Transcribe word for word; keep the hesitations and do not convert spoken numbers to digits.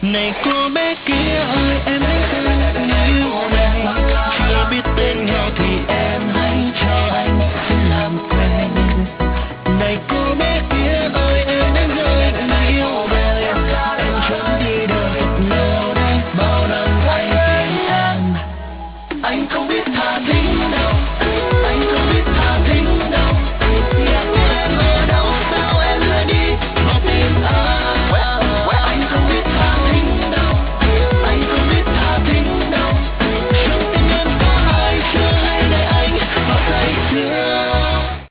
Này cô bé kia ơi, em hãy tin người yêu này. Chưa biết tên nhau thì em hãy cho anh xin làm quen. Này cô bé kia ơi, em đã rơi người yêu đời. Em trốn đi đâu thật lâu đây, bao năm anh tìm em. Anh không biết tha thứ